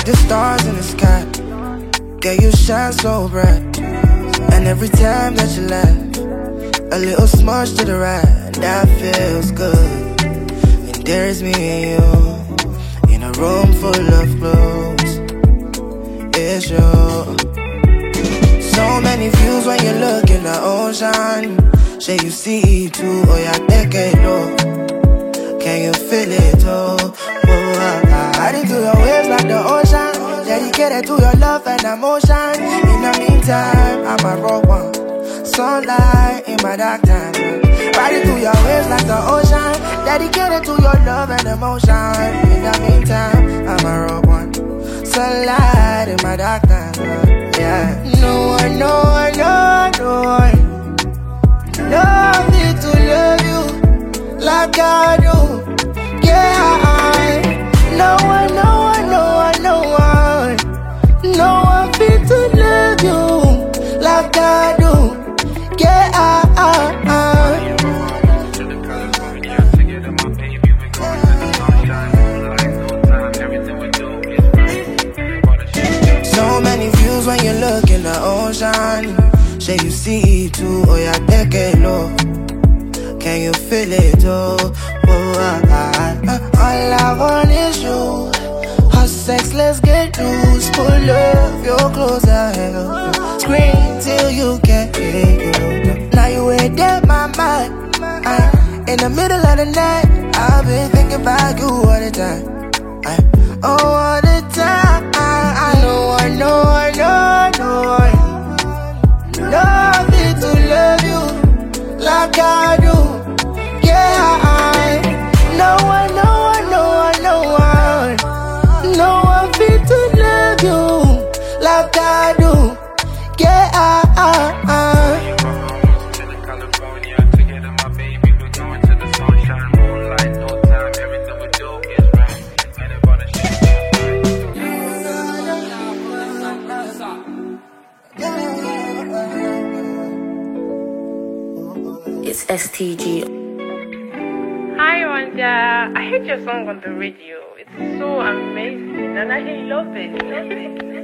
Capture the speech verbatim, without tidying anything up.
the stars in the sky. Girl, you shine so bright. And every time that you laugh, a little smudge to the right, that feels good. And there's me and you in a room full of clothes. It's you. So many views when you look in the ocean. Say you see it too, oh yeah, take it low. Can you feel it too? Whoa, I, I ride into your waves like the ocean. Dedicated to your love and emotion. In the meantime, I'm a raw one. Sunlight in my dark time. Riding through your waves like the ocean. Dedicated to your love and emotion. In the meantime, I'm a raw one. Sunlight in my dark time. Yeah. No one, no one, no, no one. Love me to love you like I do. Yeah, I. No one, no one, no one, no one. No one fit to love you like I do. Yeah, I, I, I. So many views when you look in the ocean. Say you see it too, oh yeah, take it low. Can you feel it too? Oh, I, I, I. All I want is you. Hot sex, let's get loose. Pull up your clothes, I have. Scream till you can't hear you. Now you ain't dead, my mind. I, in the middle of the night, I've been thinking about you all the time. I, oh, all the time. I, I know, I know, I know, no one. Love me to love you like I do. Yeah, I. No one, no one, no one, no one. No one fit to love you like I do. Yeah, I, I, I. It's S T G. Hi, Wanda. I heard your song on the radio. It's so amazing, and I love it. Love it.